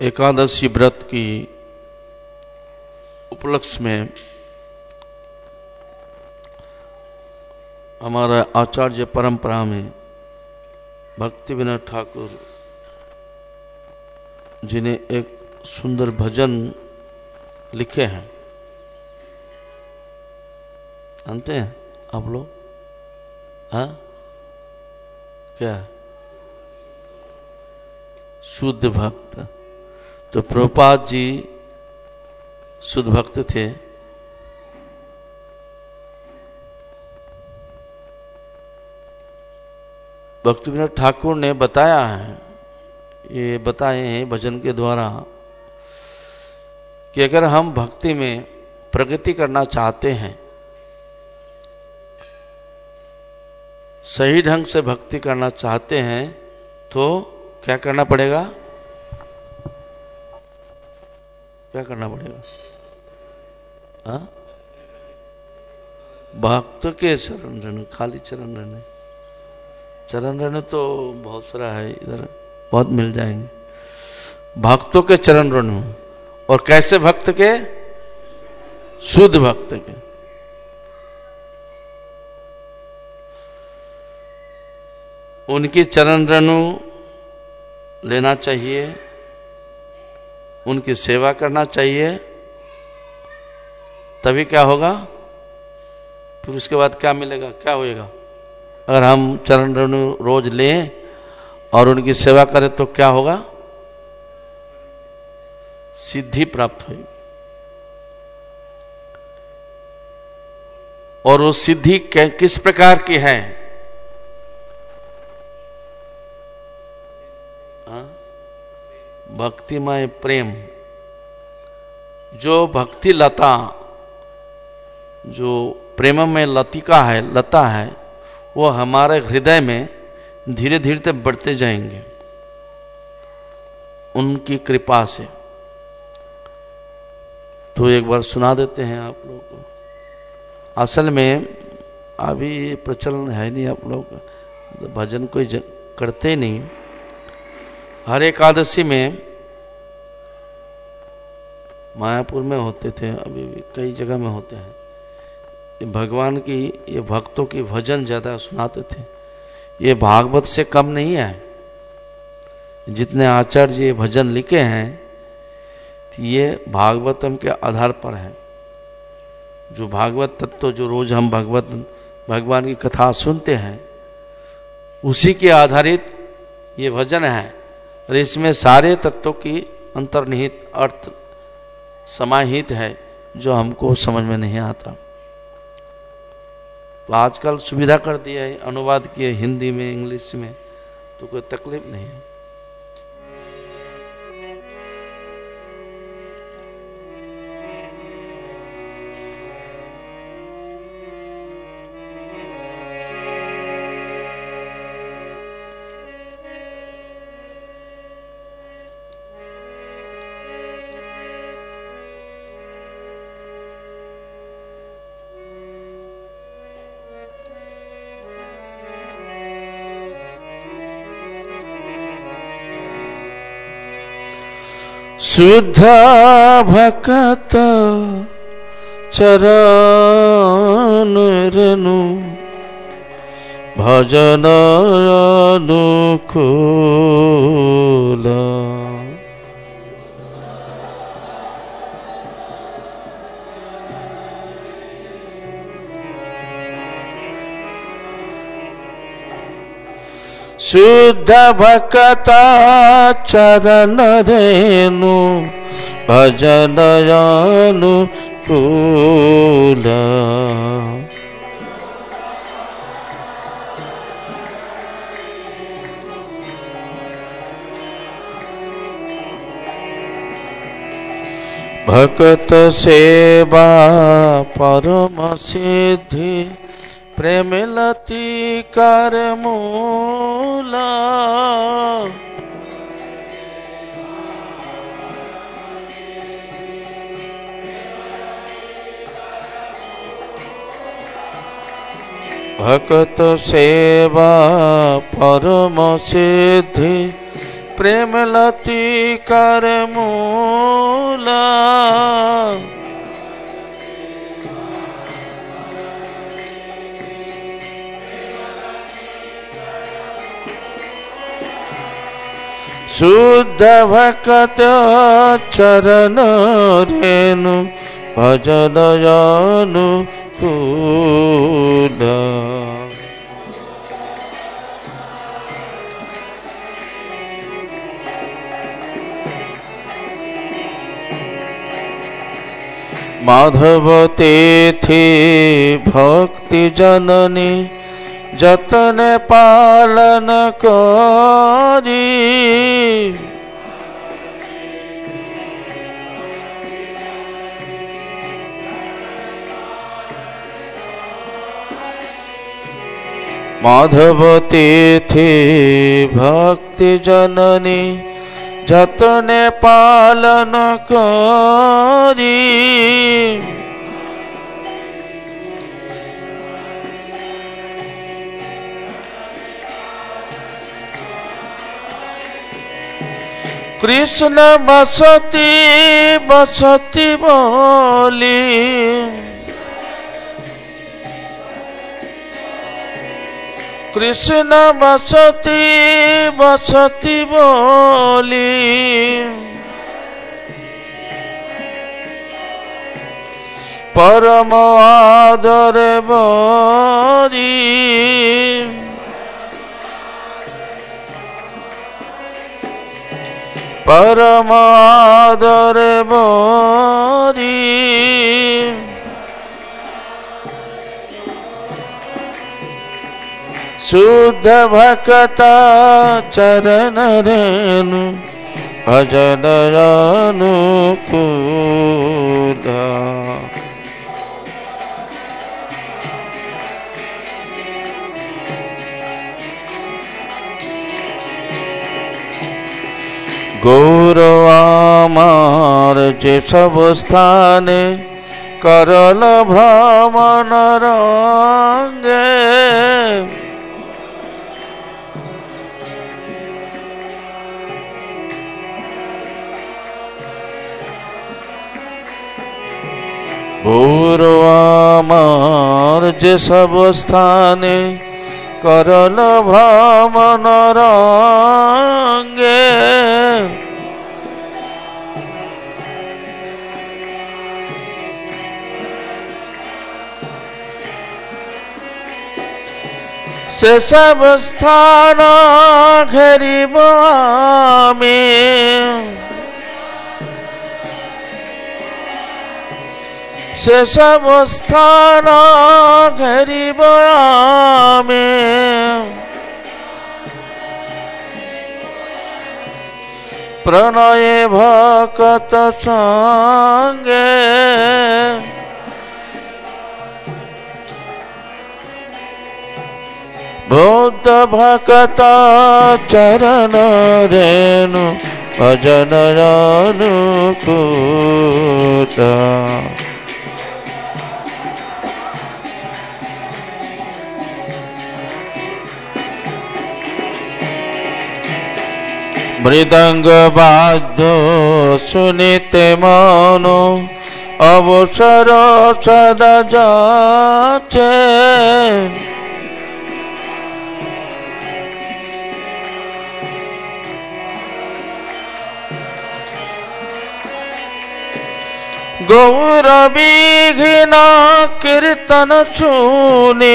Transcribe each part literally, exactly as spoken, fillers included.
एकादशी व्रत की उपलक्ष्य में हमारा आचार्य परंपरा में भक्ति विनोद ठाकुर जिन्हें एक सुंदर भजन लिखे हैं, जानते हैं आप लोग? हाँ, क्या शुद्ध भक्त? तो प्रभुपाद जी शुद्ध भक्त थे। भक्ति विनोद ठाकुर ने बताया है, ये बताए हैं भजन के द्वारा कि अगर हम भक्ति में प्रगति करना चाहते हैं, सही ढंग से भक्ति करना चाहते हैं, तो क्या करना पड़ेगा? क्या करना पड़ेगा? हाँ? भक्त के चरण रहने, खाली चरण रहने। चरण रहने तो बहुत सारा है, इधर बहुत मिल जाएंगे। भक्तों के चरण रहने, और कैसे भक्त के? शुद्ध भक्त के। उनकी चरण रेणु लेना चाहिए, उनकी सेवा करना चाहिए, तभी क्या होगा? फिर उसके बाद क्या मिलेगा, क्या होएगा? अगर हम चरण रेणु रोज लें और उनकी सेवा करें तो क्या होगा? सिद्धि प्राप्त होगी। और वो सिद्धि किस प्रकार की है? भक्तिमय प्रेम। जो भक्ति लता, जो प्रेम में लतिका है, लता है, वो हमारे हृदय में धीरे धीरे बढ़ते जाएंगे उनकी कृपा से। तो एक बार सुना देते हैं आप लोग को। असल में अभी प्रचलन है नहीं, आप लोग भजन कोई करते नहीं। हर एकादशी में मायापुर में होते थे, अभी भी कई जगह में होते हैं। भगवान की, ये भक्तों की भजन ज्यादा सुनाते थे। ये भागवत से कम नहीं है। जितने आचार्य ये भजन लिखे हैं, ये भागवतम के आधार पर है। जो भागवत तत्व, जो रोज हम भगवत भगवान की कथा सुनते हैं, उसी के आधारित ये भजन है। और इसमें सारे तत्वों की अंतर्निहित अर्थ समाहित है, जो हमको समझ में नहीं आता। तो आजकल सुविधा कर दिया है, अनुवाद किए हिंदी में, इंग्लिश में, तो कोई तकलीफ नहीं है। शुद्ध भक्त चरण रेणु भजन अनुकूल। शुद्ध भक्त चरण रेणु भजन अनुकूल। भक्त सेवा परम सिद्धि प्रेम लतिकार मूला। भक्त सेवा परम सिद्धि प्रेम लतिकार मूला शुद्ध भक्त चरण रेणु भजन अनुकूल माधव तेथे भक्ति जननी जतन पालन करी माधव तेथे भक्ति जननी जतन पालन करी कृष्ण बसती बसती बोली कृष्ण बसती बसती बोली परम आदर बोरी परम आदर बोरी शुद्ध भक्त चरण रेणु भजन अनुकूल गौरव आमार जे सब स्थाने करल भ्रमण रंगे गौरव आमार जे सब स्थाने करल भ्रमण रंगे से सब स्थान घेरिब आमी से सब स्थान घेरिब आमी प्रणय भक्त संगे बुद्ध भक्त चरण रेणु भजन अनुकूल मृदंग वाद्य सुनिते मनो अवसर सदा जाचे गौर विघ्न कीर्तन सुने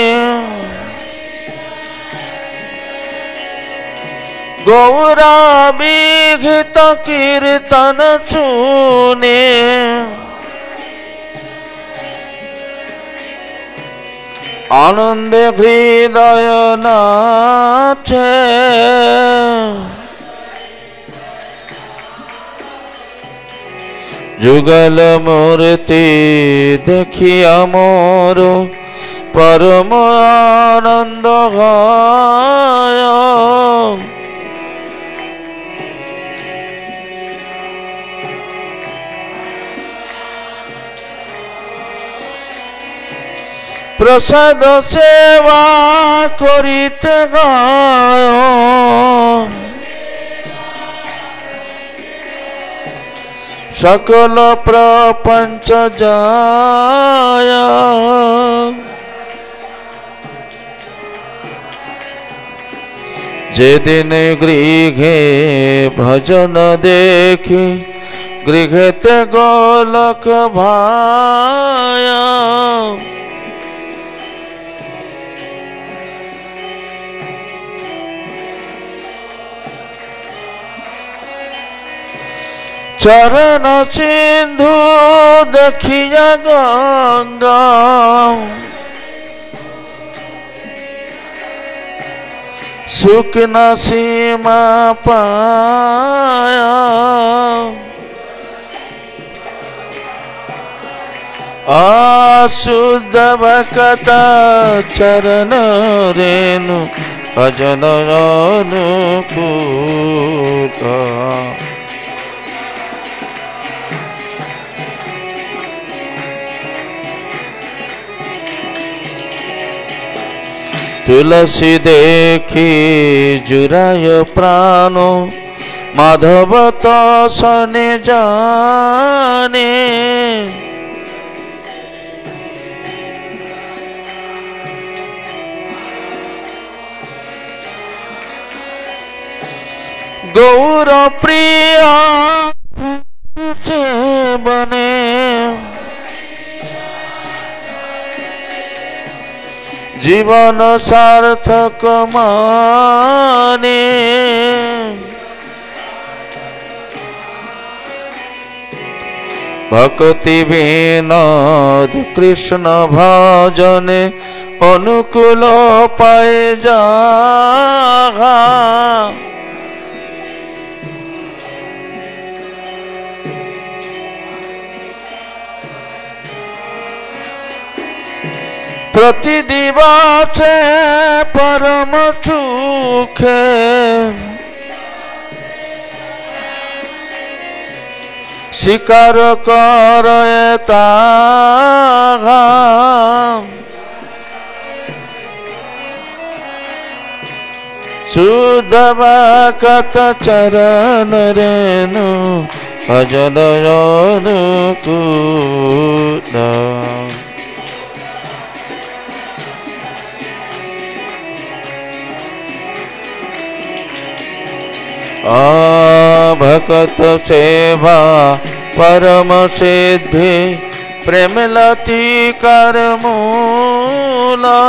गौरा विघ्त कीर्तन सुने आनंद हृदय नाचे जुगल मूर्ति देखिया मोर परम आनंद भय प्रसाद सेवा करिते गाय सकल प्रपंच जाया, जे दिन गृहे भजन देखी गृहते गोलक भाया। चरण सिंधु देखिया गंगा, सुख न सीमा पाया। आशुद्ध भक्त चरण रेणु भजन अनुकूल। तुलसी देखी जुराय प्राणो, माधव तो सने जाने। गौर प्रिय बने, जीवन सार्थक माने। भक्ति विनोद कृष्ण भजन, अनुकूल पाए जा। प्रति दिवस परम सुख, स्वीकार करता। शुद्ध भक्त चरण रेणु भजन अनुकूल। भक्त सेवा परम सिद्धि, प्रेम लती कर मूला।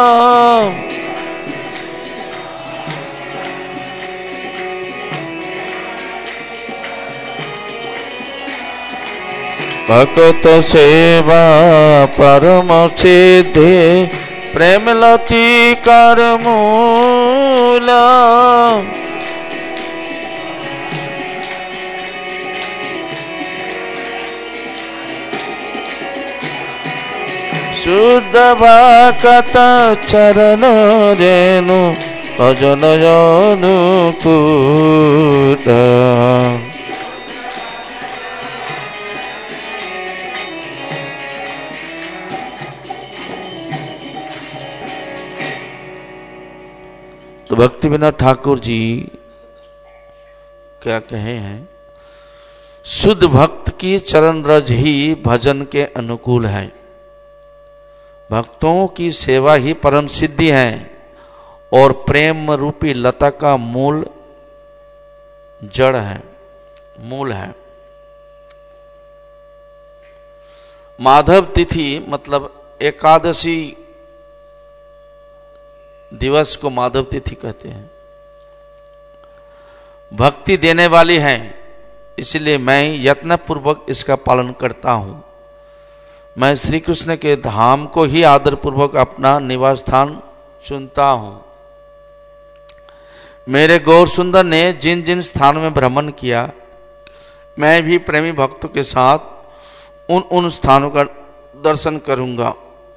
भक्त सेवा परम सिद्धि, प्रेम लती कर मूला। शुद्ध भक्त चरण रेणु भजन अनुकूल। तो भक्ति विनोद ठाकुर जी क्या कहे हैं? शुद्ध भक्त की चरण रज ही भजन के अनुकूल है। भक्तों की सेवा ही परम सिद्धि है और प्रेम रूपी लता का मूल जड़ है, मूल है। माधव तिथि मतलब एकादशी दिवस को माधव तिथि कहते हैं। भक्ति देने वाली है, इसलिए मैं यत्न पूर्वक इसका पालन करता हूं। मैं श्री कृष्ण के धाम को ही आदर पूर्वक अपना निवास स्थान चुनता हूं। मेरे गौर सुंदर ने जिन जिन स्थानों में भ्रमण किया, मैं भी प्रेमी भक्तों के साथ उन उन स्थानों का दर्शन करूंगा।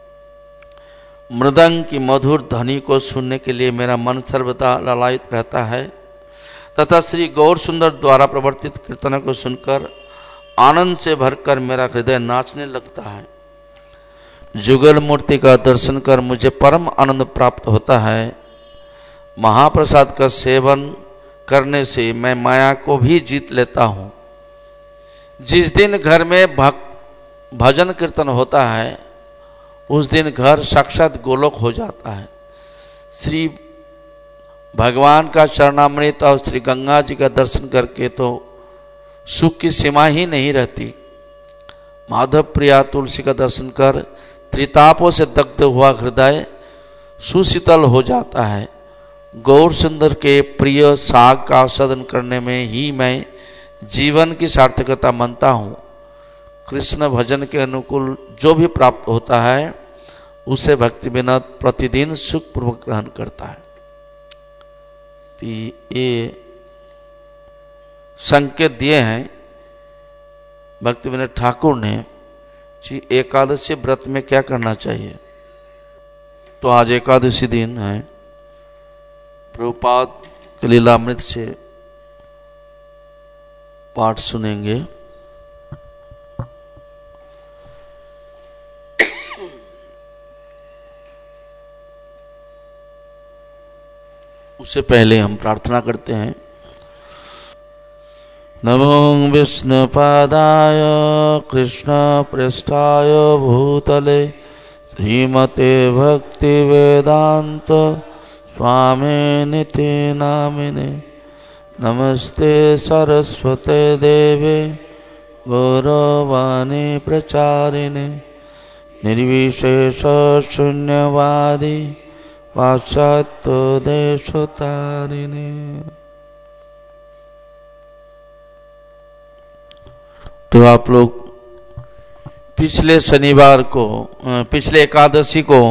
मृदंग की मधुर ध्वनि को सुनने के लिए मेरा मन सर्वदा ललायित रहता है तथा श्री गौर सुंदर द्वारा प्रवर्तित कीर्तनों को सुनकर आनंद से भरकर मेरा हृदय नाचने लगता है। जुगल मूर्ति का दर्शन कर मुझे परम आनंद प्राप्त होता है। महाप्रसाद का सेवन करने से मैं माया को भी जीत लेता हूँ। जिस दिन घर में भक्त भजन कीर्तन होता है उस दिन घर साक्षात गोलोक हो जाता है। श्री भगवान का चरणामृत और श्री गंगा जी का दर्शन करके तो सुख की सीमा ही नहीं रहती। माधव प्रिया तुलसी का दर्शन कर त्रितापों से दग्ध हुआ हृदय सुशीतल हो जाता है। गौर सुंदर के प्रिय साग का आस्वादन करने में ही मैं जीवन की सार्थकता मानता हूँ। कृष्ण भजन के अनुकूल जो भी प्राप्त होता है उसे भक्ति विनोद प्रतिदिन सुख पूर्वक ग्रहण करता है। तो ये संकेत दिए हैं भक्ति विनोद ठाकुर ने जी एकादशी व्रत में क्या करना चाहिए। तो आज एकादशी दिन है, प्रभुपाद के लीलामृत से पाठ सुनेंगे। उससे पहले हम प्रार्थना करते हैं। नमो विष्णुपादाय कृष्ण पृष्ठाय भूतले श्रीमते भक्ति वेदांत स्वामिनिति नामिने नमस्ते सरस्वते देवे गौरवाणी प्रचारिणे निर्विशेष शून्यवादी पाश्चात्य देशतारिणे। तो आप लोग पिछले शनिवार को पिछले एकादशी को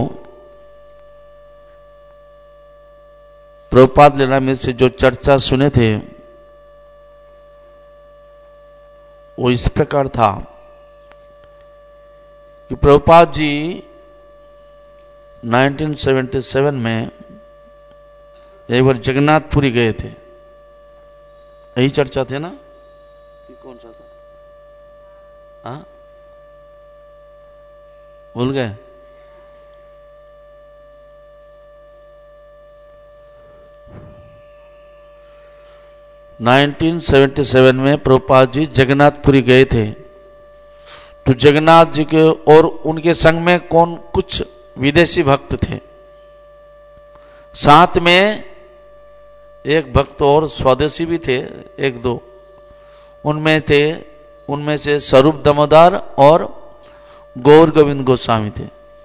प्रभुपाद लीलामृत से जो चर्चा सुने थे वो इस प्रकार था कि प्रभुपाद जी उन्नीस सौ सतहत्तर में एक बार जगन्नाथपुरी गए थे। यही चर्चा थे ना कि कौन सा था? हाँ भूल गए? उन्नीस सौ सतहत्तर में प्रभुपाद जी जगन्नाथपुरी गए थे। तो जगन्नाथ जी के और उनके संग में कौन कुछ विदेशी भक्त थे, साथ में एक भक्त और स्वदेशी भी थे एक दो। उनमें थे उनमें से स्वरूप दामोदर और गौर गोविंद गोस्वामी थे।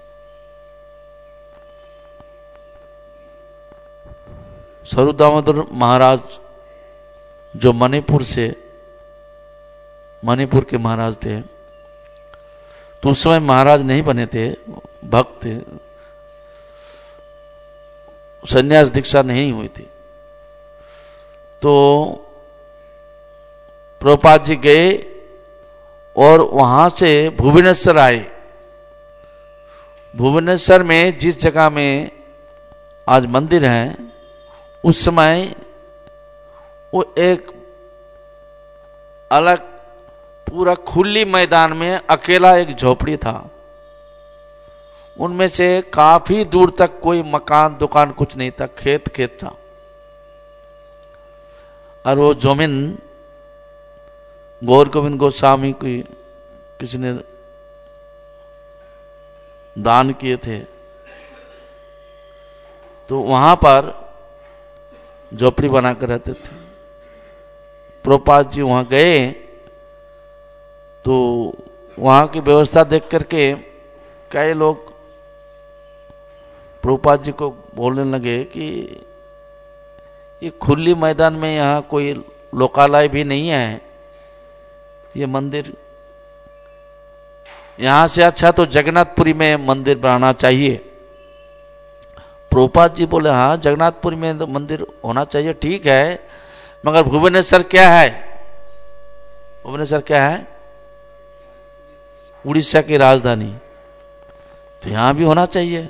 स्वरूप दामोदर महाराज जो मणिपुर से मणिपुर के महाराज थे, तो उस समय महाराज नहीं बने थे, भक्त थे, संन्यास दीक्षा नहीं हुई थी। तो प्रभुपाद जी गए और वहां से भुवनेश्वर आए। भुवनेश्वर में जिस जगह में आज मंदिर है उस समय वो एक अलग पूरा खुली मैदान में अकेला एक झोपड़ी था। उनमें से काफी दूर तक कोई मकान दुकान कुछ नहीं था, खेत खेत था। और वो जमीन गौर गोविंद गोस्वामी की किसी ने दान किए थे। तो वहां पर झोपड़ी बनाकर रहते थे। प्रभुपाद जी वहां गए तो वहां की व्यवस्था देख करके कई लोग प्रभुपाद जी को बोलने लगे कि ये खुली मैदान में यहाँ कोई लोकालय भी नहीं है, ये मंदिर, यहाँ से अच्छा तो जगन्नाथपुरी में मंदिर बनाना चाहिए। प्रभुपाद जी बोले हाँ जगन्नाथपुरी में तो मंदिर होना चाहिए, ठीक है, मगर भुवनेश्वर क्या है? भुवनेश्वर क्या है? उड़ीसा की राजधानी, तो यहां भी होना चाहिए।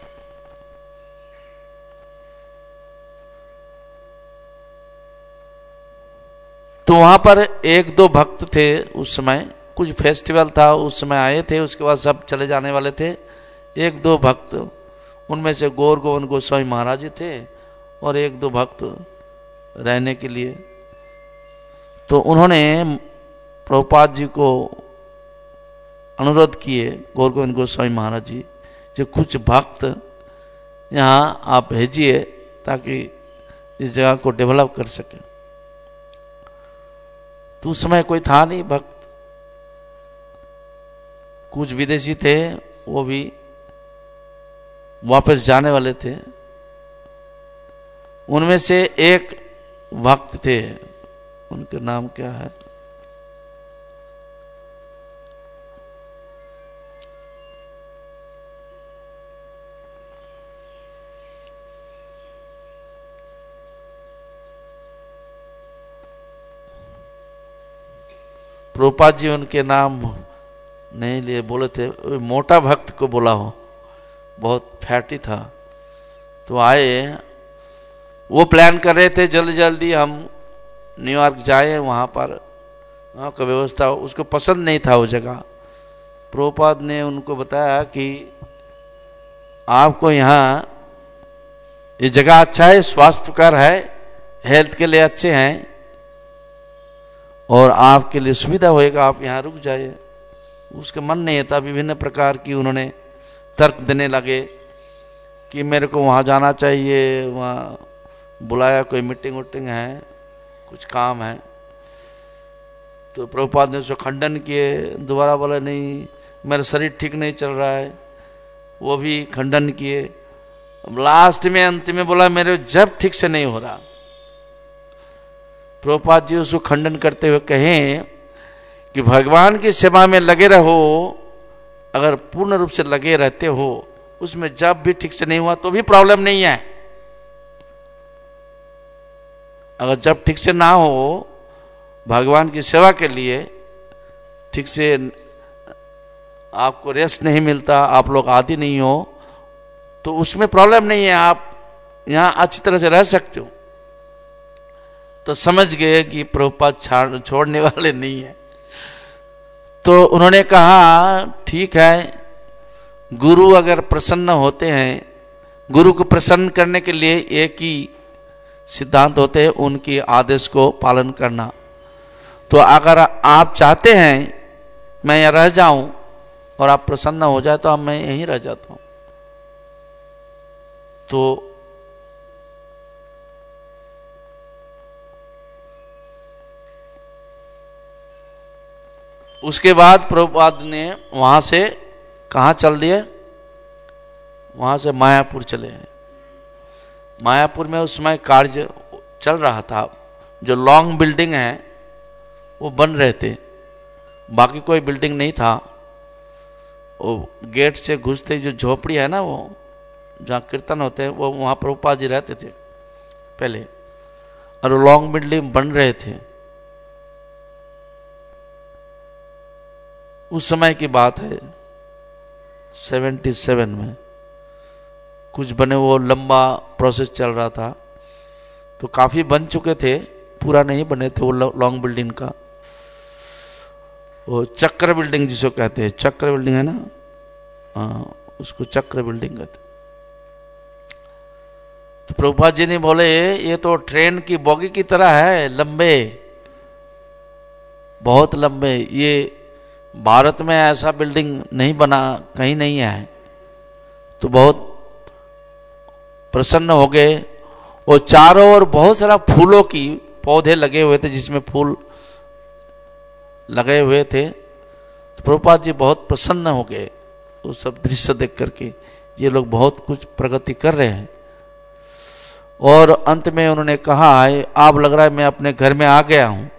तो वहां पर एक दो भक्त थे उस समय, कुछ फेस्टिवल था उस समय आए थे, उसके बाद सब चले जाने वाले थे। एक दो भक्त, उनमें से गौर गोविंद गोस्वामी महाराज जी थे और एक दो भक्त रहने के लिए। तो उन्होंने प्रभुपाद जी को अनुरोध किए, गौर गोविंद गोस्वामी महाराज जी, जो कुछ भक्त यहाँ आप भेजिए ताकि इस जगह को डेवलप कर सके। तो उस समय कोई था नहीं भक्त, कुछ विदेशी थे, वो भी वापस जाने वाले थे। उनमें से एक भक्त थे, उनके नाम क्या है, प्रभुपाद जी उनके नाम नहीं लिए, बोले थे मोटा भक्त को बोला हो, बहुत फैटी था। तो आए, वो प्लान कर रहे थे जल्दी जल्दी हम न्यूयॉर्क जाए, वहाँ पर वहाँ का व्यवस्था, उसको पसंद नहीं था वो जगह। प्रभुपाद ने उनको बताया कि आपको यहाँ ये जगह अच्छा है, स्वास्थ्यकर है, हेल्थ के लिए अच्छे हैं और आपके लिए सुविधा होएगा, आप यहाँ रुक जाइए। उसका मन नहीं था, विभिन्न प्रकार की उन्होंने तर्क देने लगे कि मेरे को वहाँ जाना चाहिए, वहाँ बुलाया, कोई मीटिंग वोटिंग है, कुछ काम है। तो प्रभुपाद ने उसको खंडन किए, दोबारा बोला नहीं मेरा शरीर ठीक नहीं चल रहा है, वो भी खंडन किए। लास्ट में अंत में बोला मेरे जब ठीक से नहीं हो रहा। प्रभुपाद जी उसको खंडन करते हुए कहें कि भगवान की सेवा में लगे रहो, अगर पूर्ण रूप से लगे रहते हो, उसमें जब भी ठीक से नहीं हुआ तो भी प्रॉब्लम नहीं है। अगर जब ठीक से ना हो, भगवान की सेवा के लिए ठीक से आपको रेस्ट नहीं मिलता, आप लोग आदि नहीं हो, तो उसमें प्रॉब्लम नहीं है, आप यहां अच्छी तरह से रह सकते हो। तो समझ गए कि प्रभुपाद छोड़ने वाले नहीं है। तो उन्होंने कहा ठीक है, गुरु अगर प्रसन्न होते हैं, गुरु को प्रसन्न करने के लिए एक ही सिद्धांत होते हैं, उनकी आदेश को पालन करना। तो अगर आप चाहते हैं मैं यहाँ रह जाऊं और आप प्रसन्न हो जाए तो अब मैं यहीं रह जाता हूं। तो उसके बाद प्रभुपाद ने वहां से कहाँ चल दिए, वहां से मायापुर चले हैं। मायापुर में उस समय कार्य चल रहा था, जो लॉन्ग बिल्डिंग है वो बन रहे थे, बाकी कोई बिल्डिंग नहीं था। वो गेट से घुसते जो झोपड़ी है ना, वो जहाँ कीर्तन होते हैं, वो वहाँ प्रभुपाद जी रहते थे पहले, और लॉन्ग बिल्डिंग बन रहे थे। उस समय की बात है, सतहत्तर में कुछ बने, वो लंबा प्रोसेस चल रहा था। तो काफी बन चुके थे, पूरा नहीं बने थे वो लॉन्ग बिल्डिंग का। वो चक्र बिल्डिंग जिसको कहते हैं, चक्र बिल्डिंग है ना, हाँ उसको चक्र बिल्डिंग कहते। तो प्रभुपाद जी ने बोले ये तो ट्रेन की बोगी की तरह है, लंबे, बहुत लंबे, ये भारत में ऐसा बिल्डिंग नहीं बना, कहीं नहीं है। तो बहुत प्रसन्न हो गए। और चारों ओर बहुत सारा फूलों की पौधे लगे हुए थे, जिसमें फूल लगे हुए थे। तो प्रभुपाद जी बहुत प्रसन्न हो गए वो सब दृश्य देख करके, ये लोग बहुत कुछ प्रगति कर रहे हैं। और अंत में उन्होंने कहा आप लग रहा है मैं अपने घर में आ गया हूं।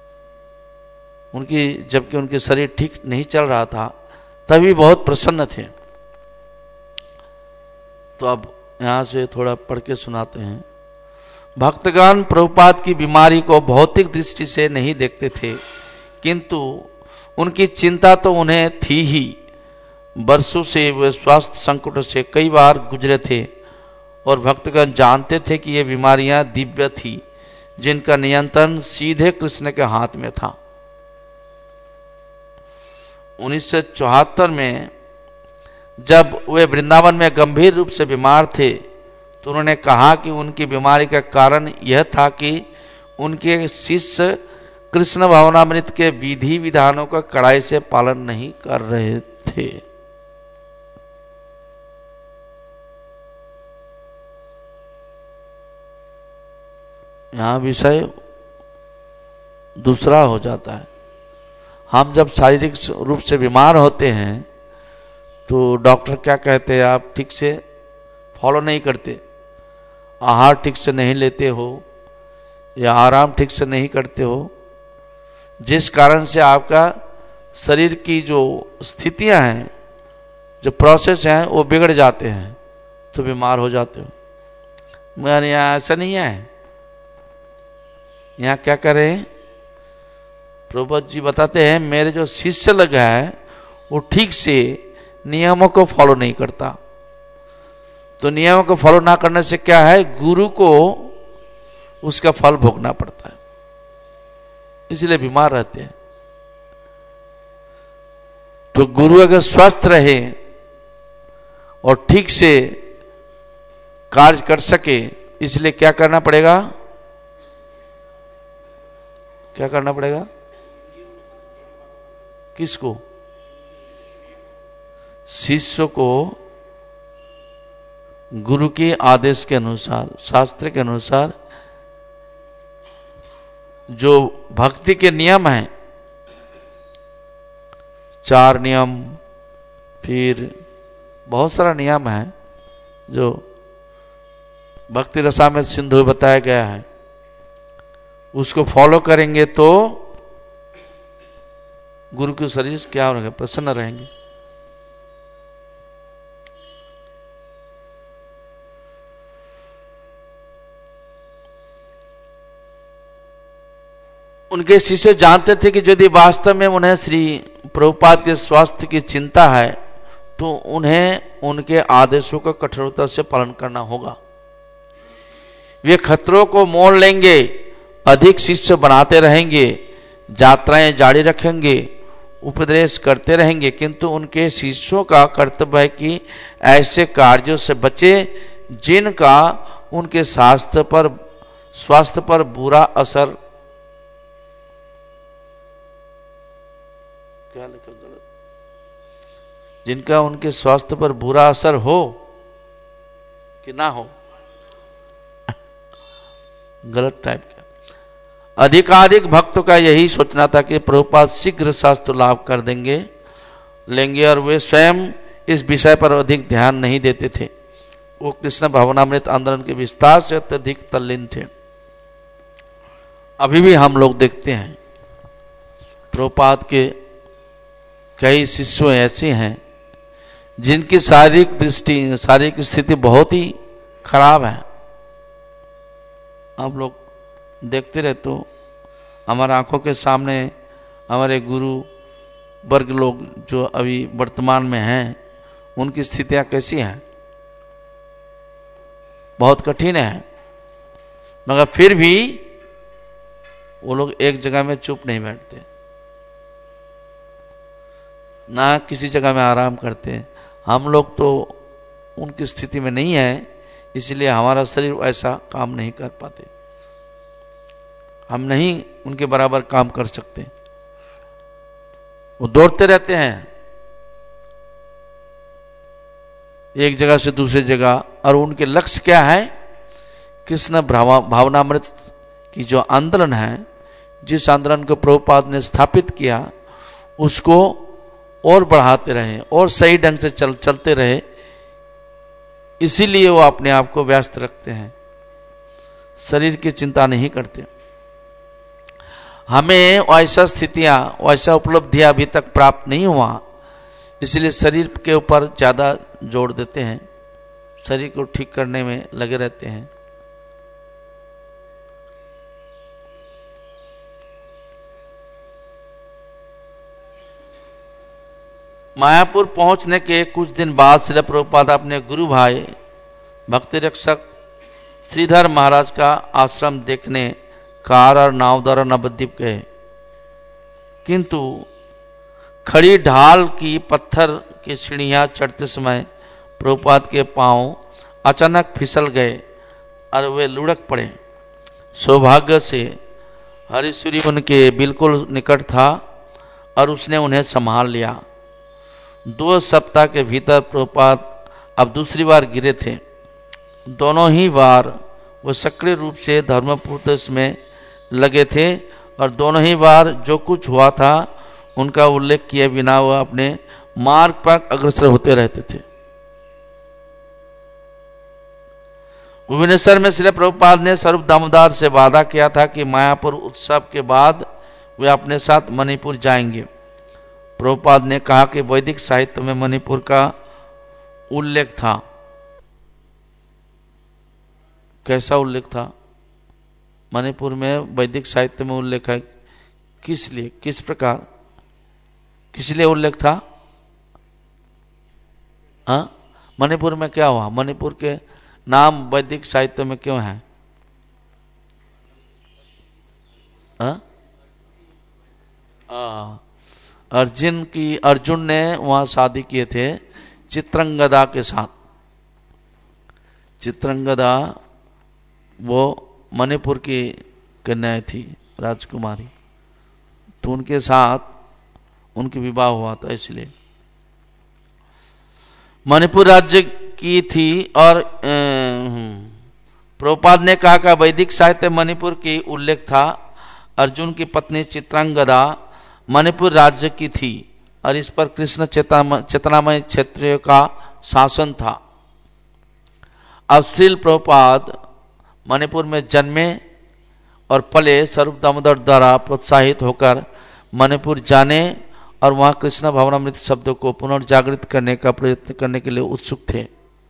उनकी जबकि उनके शरीर ठीक नहीं चल रहा था, तभी बहुत प्रसन्न थे। तो अब यहां से थोड़ा पढ़ के सुनाते हैं। भक्तगण प्रभुपाद की बीमारी को भौतिक दृष्टि से नहीं देखते थे, किंतु उनकी चिंता तो उन्हें थी ही। वर्षों से वे स्वास्थ्य संकट से कई बार गुजरे थे और भक्तगण जानते थे कि ये बीमारियां दिव्य थी, जिनका नियंत्रण सीधे कृष्ण के हाथ में था। उन्नीस सौ चौहत्तर में जब वे वृंदावन में गंभीर रूप से बीमार थे, तो उन्होंने कहा कि उनकी बीमारी का कारण यह था कि उनके शिष्य कृष्ण भावनामृत के विधि विधानों का कड़ाई से पालन नहीं कर रहे थे। यहां विषय दूसरा हो जाता है। हम जब शारीरिक रूप से बीमार होते हैं तो डॉक्टर क्या कहते हैं, आप ठीक से फॉलो नहीं करते, आहार ठीक से नहीं लेते हो या आराम ठीक से नहीं करते हो, जिस कारण से आपका शरीर की जो स्थितियां हैं, जो प्रोसेस हैं, वो बिगड़ जाते हैं, तो बीमार हो जाते हो। मगर यहाँ ऐसा नहीं है। यहाँ क्या करें, प्रभुपाद जी बताते हैं, मेरे जो शिष्य लगा है वो ठीक से नियमों को फॉलो नहीं करता। तो नियमों को फॉलो ना करने से क्या है, गुरु को उसका फल भोगना पड़ता है, इसलिए बीमार रहते हैं। तो गुरु अगर स्वस्थ रहे और ठीक से कार्य कर सके, इसलिए क्या करना पड़ेगा, क्या करना पड़ेगा, किसको, शिष्य को गुरु के आदेश के अनुसार, शास्त्र के अनुसार जो भक्ति के नियम हैं, चार नियम, फिर बहुत सारा नियम है जो भक्ति रसामृत सिंधु में बताया गया है, उसको फॉलो करेंगे तो गुरु के शरीर क्या होंगे, प्रसन्न रहेंगे। उनके शिष्य जानते थे कि यदि वास्तव में उन्हें श्री प्रभुपाद के स्वास्थ्य की चिंता है तो उन्हें उनके आदेशों का कठोरता से पालन करना होगा। वे खतरों को मोड़ लेंगे, अधिक शिष्य बनाते रहेंगे, यात्राएं जारी रखेंगे, उपदेश करते रहेंगे, किंतु उनके शिष्यों का कर्तव्य है कि ऐसे कार्यों से बचे जिनका उनके स्वास्थ्य पर स्वास्थ्य पर बुरा असर, क्या लिखा गलत, जिनका उनके स्वास्थ्य पर बुरा असर हो कि ना हो, गलत टाइप का। अधिकाधिक भक्तों का यही सोचना था कि प्रभुपाद शीघ्र शास्त्र लाभ कर देंगे लेंगे और वे स्वयं इस विषय पर अधिक ध्यान नहीं देते थे। वो कृष्ण भावनामृत आंदोलन के विस्तार से अत्यधिक तल्लीन थे। अभी भी हम लोग देखते हैं प्रभुपाद के कई शिष्य ऐसे हैं जिनकी शारीरिक दृष्टि शारीरिक स्थिति बहुत ही खराब है। आप लोग देखते रहे तो हमारे आंखों के सामने हमारे गुरु वर्ग लोग जो अभी वर्तमान में हैं, उनकी स्थितियां कैसी हैं, बहुत कठिन है। मगर फिर भी वो लोग एक जगह में चुप नहीं बैठते, ना किसी जगह में आराम करते। हम लोग तो उनकी स्थिति में नहीं है, इसलिए हमारा शरीर ऐसा काम नहीं कर पाते, हम नहीं उनके बराबर काम कर सकते। वो दौड़ते रहते हैं एक जगह से दूसरी जगह, और उनके लक्ष्य क्या है, कृष्ण भावनामृत की जो आंदोलन है, जिस आंदोलन को प्रभुपाद ने स्थापित किया, उसको और बढ़ाते रहे और सही ढंग से चल चलते रहे। इसीलिए वो अपने आप को व्यस्त रखते हैं, शरीर की चिंता नहीं करते। हमें वैसा स्थितियां वैसा उपलब्धियां अभी तक प्राप्त नहीं हुआ, इसलिए शरीर के ऊपर ज्यादा जोर देते हैं, शरीर को ठीक करने में लगे रहते हैं। मायापुर पहुंचने के कुछ दिन बाद श्रील प्रभुपाद अपने गुरु भाई भक्ति रक्षक श्रीधर महाराज का आश्रम देखने कार और नाव द्वारा नवद्वीप गए, किंतु खड़ी ढाल की पत्थर की सीढ़ियां चढ़ते समय प्रभुपाद के पांव अचानक फिसल गए और वे लुढ़क पड़े। सौभाग्य से हरीश्वरी उनके बिल्कुल निकट था और उसने उन्हें संभाल लिया। दो सप्ताह के भीतर प्रभुपाद अब दूसरी बार गिरे थे। दोनों ही बार वो सक्रिय रूप से धर्मपूर्त में लगे थे और दोनों ही बार जो कुछ हुआ था उनका उल्लेख किए बिना वह अपने मार्ग पर अग्रसर होते रहते थे। भुवनेश्वर में श्री प्रभुपाद ने स्वरूप दामोदर से वादा किया था कि मायापुर उत्सव के बाद वे अपने साथ मणिपुर जाएंगे। प्रभुपाद ने कहा कि वैदिक साहित्य में मणिपुर का उल्लेख था। कैसा उल्लेख था? मणिपुर में वैदिक साहित्य में उल्लेख है। किस लिए, किस प्रकार, किस लिए उल्लेख था? हाँ, मणिपुर में क्या हुआ? मणिपुर के नाम वैदिक साहित्य में क्यों है? हाँ? अर्जुन की अर्जुन ने वहां शादी किए थे चित्रंगदा के साथ। चित्रंगदा वो मणिपुर की कन्या थी, राजकुमारी, तो उनके साथ उनकी विवाह हुआ था, इसलिए मणिपुर राज्य की थी। और प्रभुपाद ने कहा कि वैदिक साहित्य मणिपुर की उल्लेख था। अर्जुन की पत्नी चित्रांगदा मणिपुर राज्य की थी और इस पर कृष्ण चेतनामय क्षेत्रीय का शासन था। अब श्रील प्रभुपाद मणिपुर में जन्मे और पले स्वरूप दामोदर द्वारा प्रोत्साहित होकर मणिपुर जाने और वहां कृष्ण भावनामृत शब्द को पुनर्जागृत करने का प्रयत्न करने के लिए उत्सुक थे।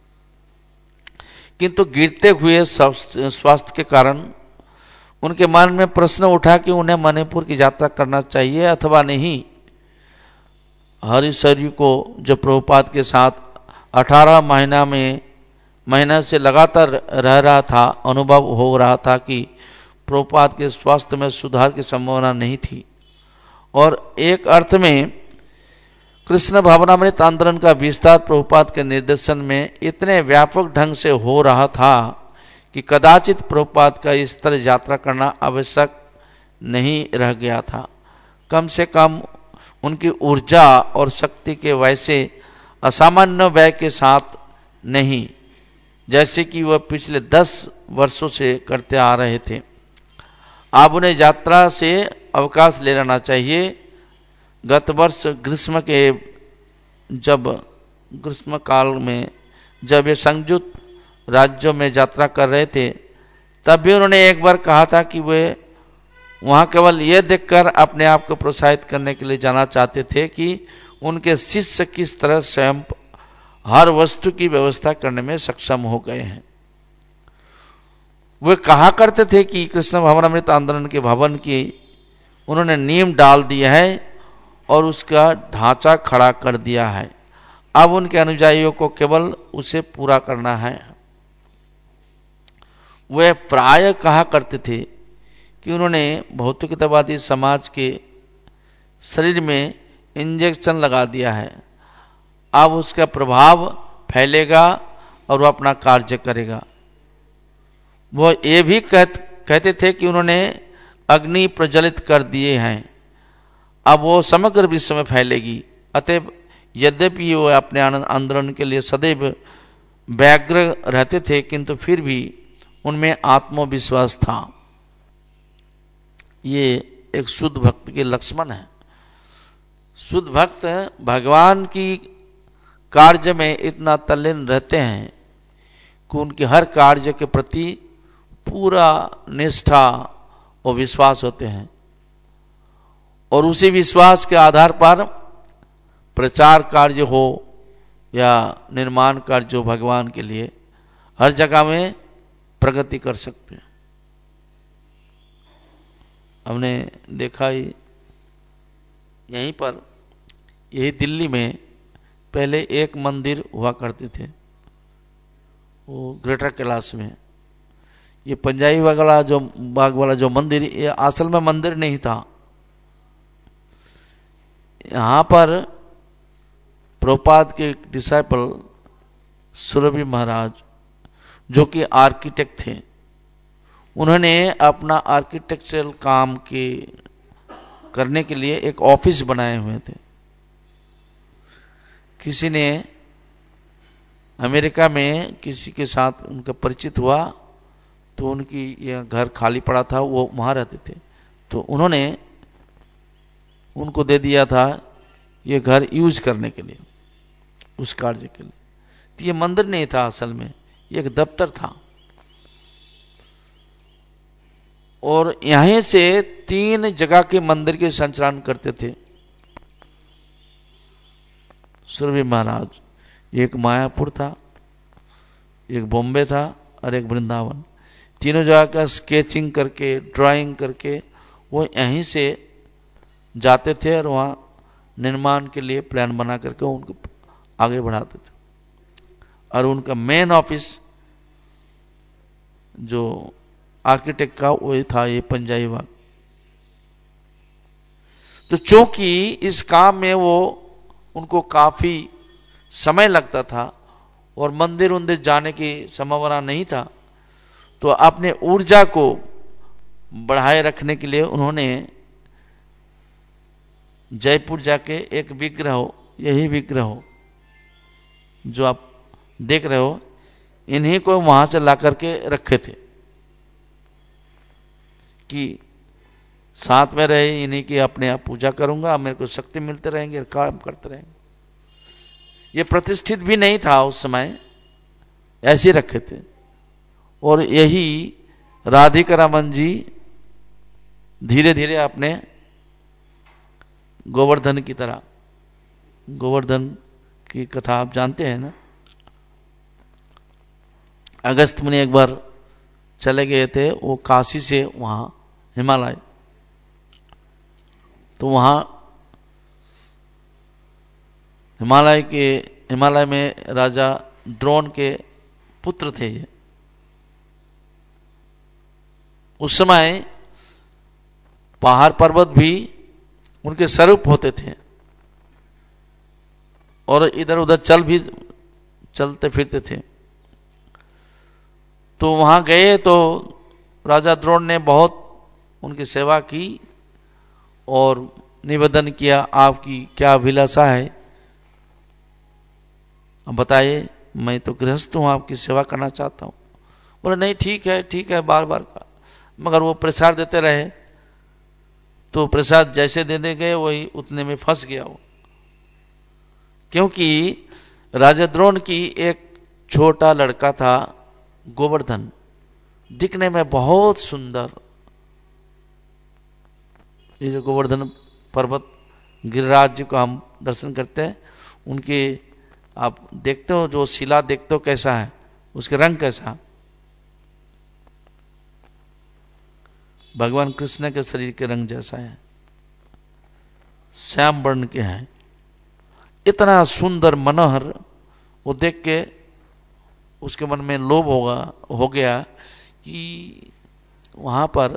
किंतु गिरते हुए स्वास्थ्य के कारण उनके मन में प्रश्न उठा कि उन्हें मणिपुर की यात्रा करना चाहिए अथवा नहीं। हरिशरी को जो प्रभुपाद के साथ अठारह महीना में महीना से लगातार रह रहा था, अनुभव हो रहा था कि प्रभुपाद के स्वास्थ्य में सुधार की संभावना नहीं थी और एक अर्थ में कृष्ण भावनामृत आंदोलन का विस्तार प्रभुपाद के निर्देशन में इतने व्यापक ढंग से हो रहा था कि कदाचित प्रभुपाद का इस तरह यात्रा करना आवश्यक नहीं रह गया था। कम से कम उनकी ऊर्जा और शक्ति के वैसे असामान्य व्यय के साथ नहीं, जैसे कि वह पिछले दस वर्षों से करते आ रहे थे। आप उन्हें यात्रा से अवकाश ले लेना चाहिए। गत वर्ष ग्रीष्म के जब ग्रीष्म काल में जब ये संयुक्त राज्यों में यात्रा कर रहे थे तब भी उन्होंने एक बार कहा था कि वे वहां केवल ये देखकर अपने आप को प्रोत्साहित करने के लिए जाना चाहते थे कि उनके शिष्य किस तरह स्वयं हर वस्तु की व्यवस्था करने में सक्षम हो गए हैं। वे कहा करते थे कि कृष्ण भावनामृत आंदोलन के भवन की उन्होंने नींव डाल दी है और उसका ढांचा खड़ा कर दिया है। अब उनके अनुयायियों को केवल उसे पूरा करना है। वे प्राय कहा करते थे कि उन्होंने भौतिकतावादी समाज के शरीर में इंजेक्शन लगा दिया है, अब उसका प्रभाव फैलेगा और वह अपना कार्य करेगा। वो ये भी कह, कहते थे कि उन्होंने अग्नि प्रज्वलित कर दिए हैं, अब वो समग्र विश्व में फैलेगी। अतएव यद्यपि वो अपने आंदोलन के लिए सदैव व्यग्र रहते थे किंतु फिर भी उनमें आत्मविश्वास था। ये एक शुद्ध भक्त के लक्षण है। शुद्ध भक्त भगवान की कार्य में इतना तल्लीन रहते हैं कि उनके हर कार्य के प्रति पूरा निष्ठा और विश्वास होते हैं और उसी विश्वास के आधार पर प्रचार कार्य हो या निर्माण कार्य हो भगवान के लिए हर जगह में प्रगति कर सकते हैं। हमने देखा ही यहीं पर, यही दिल्ली में पहले एक मंदिर हुआ करते थे, वो ग्रेटर कैलाश में। ये पंजाबी वाला जो बाग वाला जो मंदिर, ये असल में मंदिर नहीं था। यहाँ पर प्रभुपाद के डिसाइपल सुरभि महाराज जो कि आर्किटेक्ट थे, उन्होंने अपना आर्किटेक्चरल काम के करने के लिए एक ऑफिस बनाए हुए थे। किसी ने अमेरिका में किसी के साथ उनका परिचित हुआ तो उनकी यह घर खाली पड़ा था, वो वहाँ रहते थे, तो उन्होंने उनको दे दिया था ये घर यूज करने के लिए, उस कार्य के लिए। तो ये मंदिर नहीं था, असल में ये एक दफ्तर था। और यहीं से तीन जगह के मंदिर के संचालन करते थे सुरभि महाराज। एक मायापुर था, एक बॉम्बे था और एक वृंदावन। तीनों जगह का स्केचिंग करके, ड्राइंग करके वो यहीं से जाते थे और वहाँ निर्माण के लिए प्लान बना करके उनको आगे बढ़ाते थे। और उनका मेन ऑफिस जो आर्किटेक्ट का वही था ये पंजाबी बाग। तो चूंकि इस काम में वो उनको काफी समय लगता था और मंदिर उंदिर जाने की संभावना नहीं था, तो अपने ऊर्जा को बढ़ाए रखने के लिए उन्होंने जयपुर जाके एक विग्रह हो, यही विग्रह हो जो आप देख रहे हो, इन्हीं को वहां से ला करके रखे थे कि साथ में रहे, इन्हीं की अपने आप पूजा करूंगा, मेरे को शक्ति मिलते रहेंगे और काम करते रहेंगे। ये प्रतिष्ठित भी नहीं था उस समय, ऐसे रखे थे। और यही राधिका रमन जी धीरे धीरे अपने गोवर्धन की तरह, गोवर्धन की कथा आप जानते हैं ना, अगस्त मुनि एक बार चले गए थे वो काशी से वहां हिमालय, तो वहां हिमालय के हिमालय में राजा द्रोण के पुत्र थे ये। उस समय पहाड़ पर्वत भी उनके स्वरूप होते थे और इधर उधर चल भी चलते फिरते थे। तो वहां गए तो राजा द्रोण ने बहुत उनकी सेवा की और निवेदन किया, आपकी क्या अभिलाषा है, अब बताइए, मैं तो गृहस्थ हूं, आपकी सेवा करना चाहता हूं। बोले नहीं ठीक है ठीक है, बार बार का। मगर वो प्रसाद देते रहे, तो प्रसाद जैसे देने गए वही उतने में फंस गया वो, क्योंकि राजा द्रोण की एक छोटा लड़का था गोवर्धन, दिखने में बहुत सुंदर। ये जो गोवर्धन पर्वत गिरिराज जी को हम दर्शन करते हैं, उनके आप देखते हो जो शिला देखते हो कैसा है, उसके रंग कैसा, भगवान कृष्ण के शरीर के रंग जैसा है, श्याम वर्ण के हैं। इतना सुंदर मनोहर, वो देख के उसके मन में लोभ होगा हो गया कि वहां पर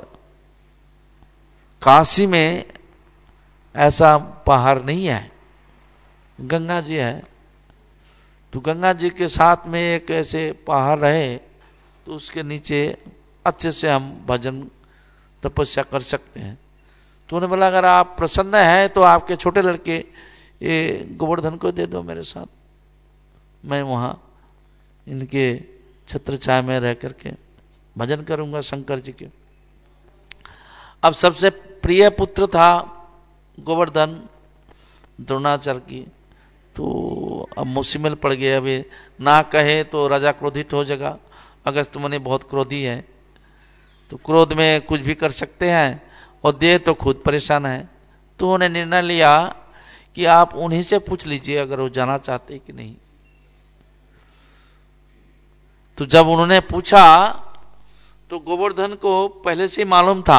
काशी में ऐसा पहाड़ नहीं है, गंगा जी है, तो गंगा जी के साथ में एक ऐसे पहाड़ रहे तो उसके नीचे अच्छे से हम भजन तपस्या कर सकते हैं। तो उन्होंने बोला अगर आप प्रसन्न हैं तो आपके छोटे लड़के ये गोवर्धन को दे दो मेरे साथ, मैं वहां इनके छत्र छाया में रह करके भजन करूंगा शंकर जी के। अब सबसे प्रिय पुत्र था गोवर्धन द्रोणाचार्य की, तो अब मुसीबत पड़ गई, अभी ना कहे तो राजा क्रोधित हो जाएगा। अगस्त मुनि बहुत क्रोधी है, तो क्रोध में कुछ भी कर सकते हैं और दे तो खुद परेशान है। तो उन्होंने निर्णय लिया कि आप उन्हीं से पूछ लीजिए अगर वो जाना चाहते कि नहीं। तो जब उन्होंने पूछा तो गोवर्धन को पहले से मालूम था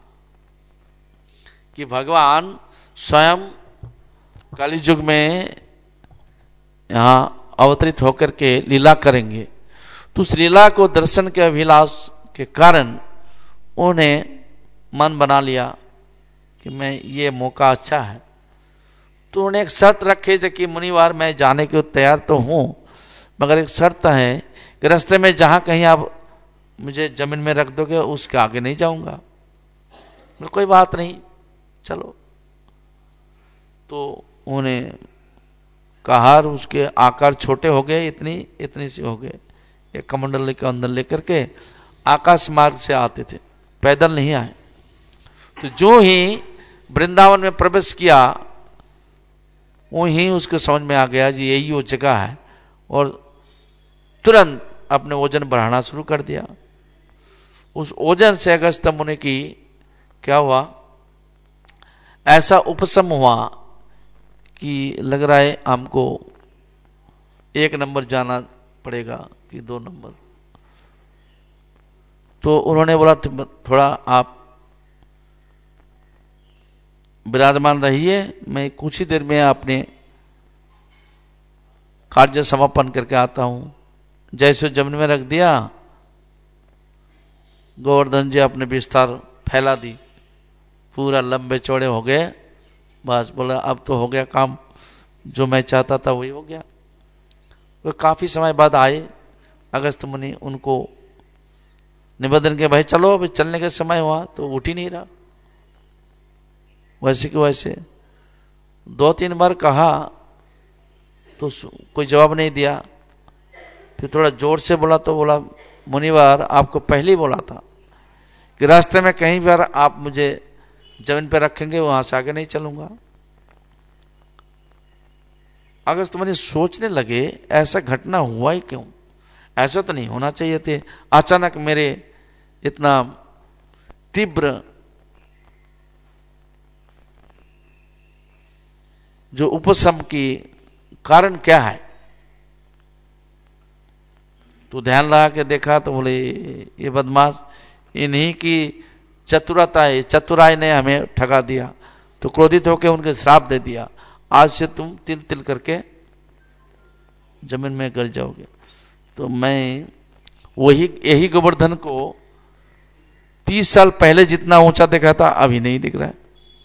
कि भगवान स्वयं काली युग में यहां अवतरित होकर के लीला करेंगे। तो उस लीला को दर्शन के अभिलाष के कारण उन्हें मन बना लिया कि मैं ये मौका अच्छा है। तो उन्होंने एक शर्त रखी थी कि मुनिवार मैं जाने के तैयार तो हूं, मगर एक शर्त है कि रास्ते में जहां कहीं आप मुझे जमीन में रख दोगे उसके आगे नहीं जाऊंगा। कोई बात नहीं, चलो। तो उन्हें कहा, उसके आकार छोटे हो गए, इतनी इतनी सी हो गए, एक कमंडल के अंदर लेकर के आकाश मार्ग से आते थे, पैदल नहीं आए। तो जो ही वृंदावन में प्रवेश किया वहीं उसको समझ में आ गया जी यही वो जगह है, और तुरंत अपने वजन बढ़ाना शुरू कर दिया। उस ओजन से अगस्त्य मुनि की क्या हुआ, ऐसा उपशम हुआ कि लग रहा है हमको एक नंबर जाना पड़ेगा कि दो नंबर। तो उन्होंने बोला थोड़ा आप विराजमान रहिए, मैं कुछ ही देर में अपने कार्य समापन करके आता हूं। जैसे जमीन में रख दिया, गोवर्धन जी अपने विस्तार फैला दी, पूरा लंबे चौड़े हो गए। बस बोला अब तो हो गया काम, जो मैं चाहता था वही हो गया। वो काफी समय बाद आए अगस्त्य मुनि, उनको निवेदन के भाई चलो अभी चलने का समय हुआ, तो उठ ही नहीं रहा। वैसे कि वैसे दो तीन बार कहा तो कोई जवाब नहीं दिया। फिर थोड़ा जोर से बोला तो बोला मुनिवार आपको पहले ही बोला था कि रास्ते में कहीं बार आप मुझे जमीन पर रखेंगे वहां से आगे नहीं चलूंगा। अगस्त्य मुनि सोचने लगे ऐसा घटना हुआ ही क्यों, ऐसा तो नहीं होना चाहिए थे। अचानक मेरे इतना तीव्र जो उपशम की कारण क्या है। तो ध्यान लगा के देखा तो बोले ये बदमाश, इन्हीं की चतुरता है, चतुराई ने हमें ठगा दिया। तो क्रोधित होकर उनके श्राप दे दिया, आज से तुम तिल तिल करके जमीन में गिर जाओगे। तो मैं वही यही गोवर्धन को तीस साल पहले जितना ऊंचा देखा था अभी नहीं दिख रहा है।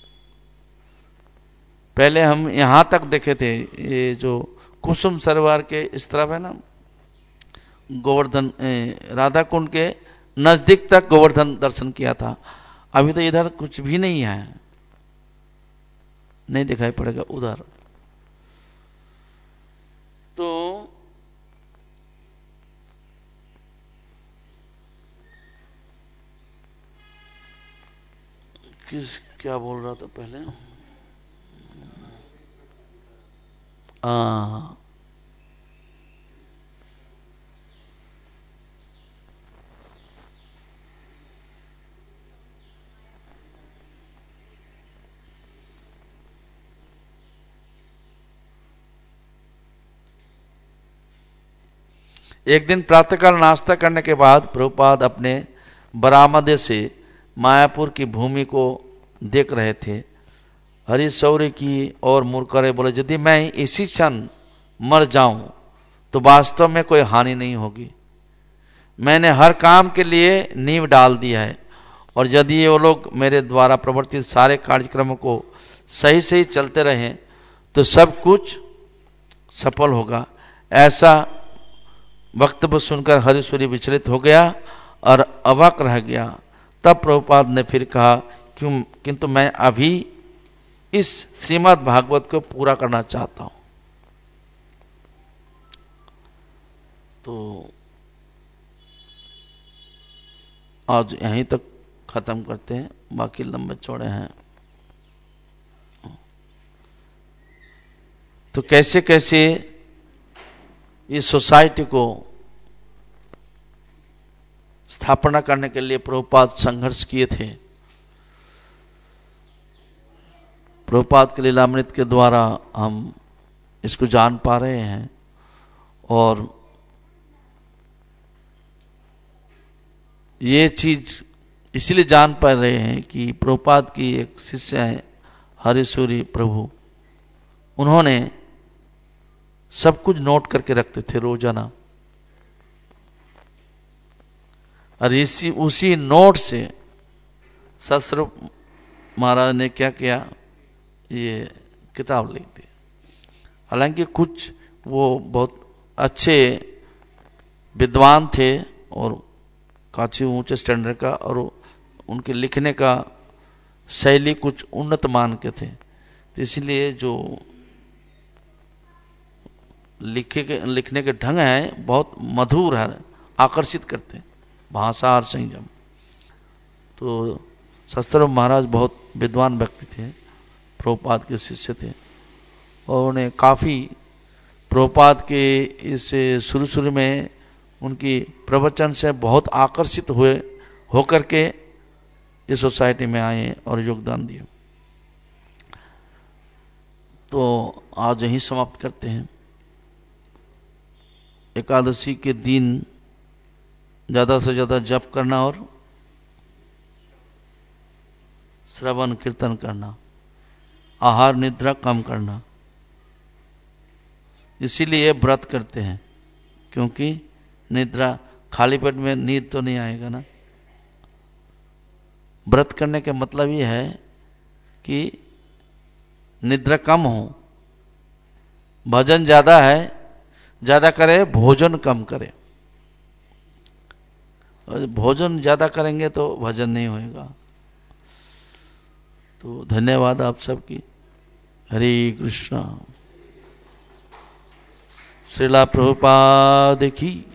पहले हम यहां तक देखे थे, ये जो कुसुम सरोवर के इस तरफ है ना, गोवर्धन राधा कुंड के नजदीक तक गोवर्धन दर्शन किया था। अभी तो इधर कुछ भी नहीं है, नहीं दिखाई पड़ेगा उधर। तो किस क्या बोल रहा था पहले, हाँ एक दिन प्रातःकाल नाश्ता करने के बाद प्रभुपाद अपने बरामदे से मायापुर की भूमि को देख रहे थे। हरिशौर्य की ओर मुड़ कर बोले यदि मैं इसी क्षण मर जाऊं तो वास्तव में कोई हानि नहीं होगी। मैंने हर काम के लिए नींव डाल दिया है, और यदि ये वो लोग मेरे द्वारा प्रवर्तित सारे कार्यक्रमों को सही सही चलते रहें तो सब कुछ सफल होगा। ऐसा वक्तव्य सुनकर हरिशौर्य विचलित हो गया और अवाक रह गया। तब प्रभुपाद ने फिर कहा क्यों, किंतु मैं अभी इस श्रीमद् भागवत को पूरा करना चाहता हूं। तो आज यहीं तक खत्म करते हैं, बाकी लंबे चौड़े हैं। तो कैसे कैसे इस सोसाइटी को स्थापना करने के लिए प्रभुपाद संघर्ष किए थे। प्रभुपाद के लीलामृत के द्वारा हम इसको जान पा रहे हैं, और ये चीज इसलिए जान पा रहे हैं कि प्रभुपाद की एक शिष्य है हरिशौर्य प्रभु, उन्होंने सब कुछ नोट करके रखते थे रोजाना, और इसी उसी नोट से सतस्वरूप महाराज ने क्या किया, ये किताब लिख दी। हालांकि कुछ वो बहुत अच्छे विद्वान थे और काफी ऊंचे स्टैंडर्ड का, और उनके लिखने का शैली कुछ उन्नत मान के थे। तो इसलिए जो लिखे के लिखने के ढंग है बहुत मधुर है, आकर्षित करते हैं, भाषा और संयम। तो शास्त्र महाराज बहुत विद्वान व्यक्ति थे, प्रभुपाद के शिष्य थे, और उन्हें काफ़ी प्रभुपाद के इस शुरू शुरू में उनकी प्रवचन से बहुत आकर्षित हुए होकर के इस सोसाइटी में आए और योगदान दिए। तो आज यहीं समाप्त करते हैं। एकादशी के दिन ज़्यादा से ज़्यादा जप करना और श्रवण कीर्तन करना, आहार निद्रा कम करना। इसीलिए व्रत करते हैं, क्योंकि निद्रा, खाली पेट में नींद तो नहीं आएगा ना। व्रत करने का मतलब ये है कि निद्रा कम हो, भजन ज्यादा है, ज्यादा करे, भोजन कम करे। और भोजन ज्यादा करेंगे तो भजन नहीं होएगा। तो धन्यवाद आप सबकी। हरे कृष्णा। श्रीला प्रभुपाद की